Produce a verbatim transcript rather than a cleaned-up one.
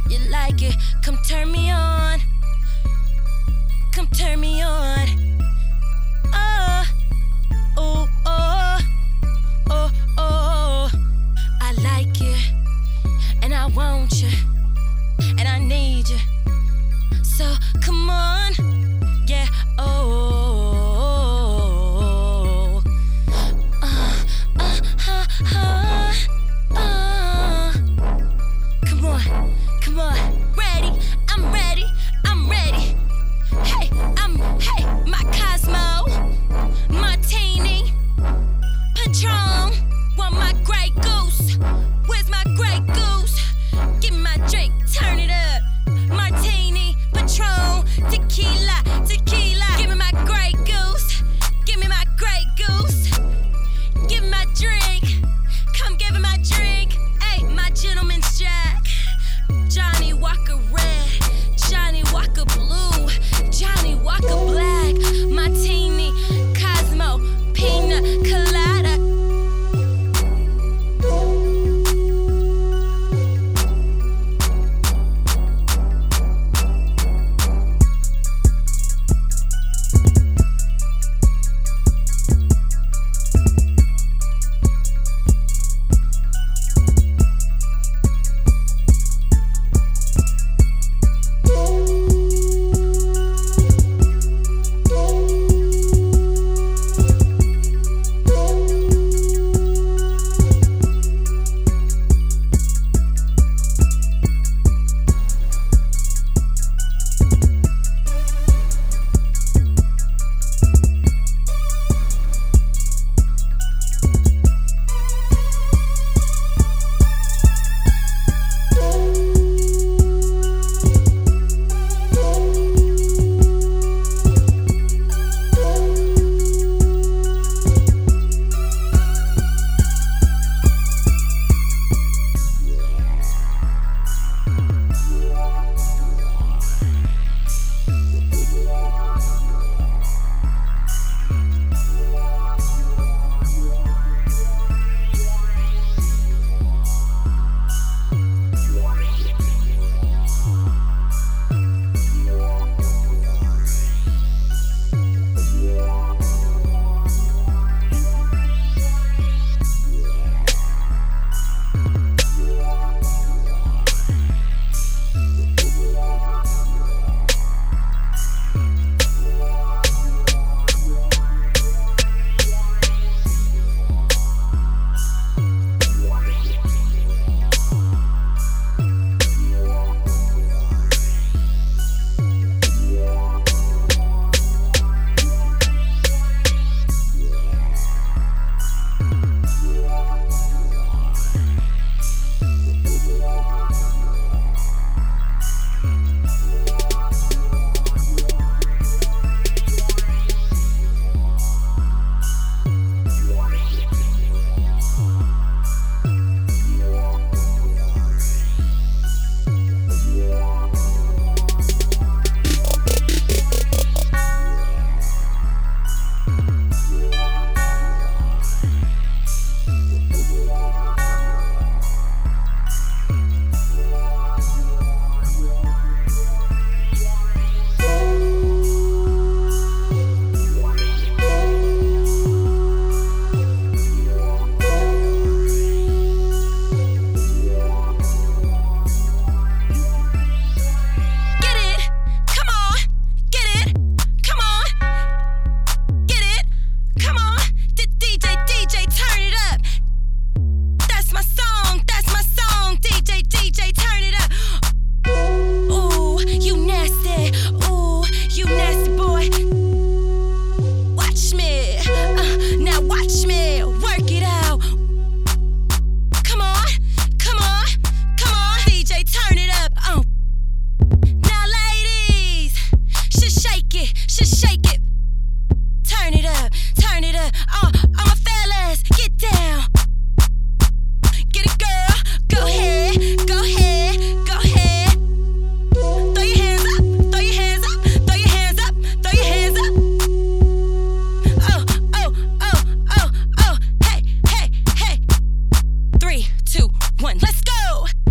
You like it? Come turn me on. Come turn me on. Oh, oh, oh, oh, oh. I like it, and I want you, and I need you. So come on, yeah. Oh, uh, uh, uh, uh, uh. Come on, come on. Ready? I'm ready. I'm ready. Hey, I'm hey, my Cosmo, Martini, Patron. Want my Grey Goose? Where's my Grey Goose? Give me my drink, turn it up. Martini, Patron, tequila, tequila. Give me my Grey Goose. Give me my Grey Goose. Give me my drink. Come give me my drink. Hey, my gentleman's Jack. Johnny Walker Red, Johnny Walker Blue, Johnny Walker Black, Martini, Cosmo, Pina Colada. One, let's go!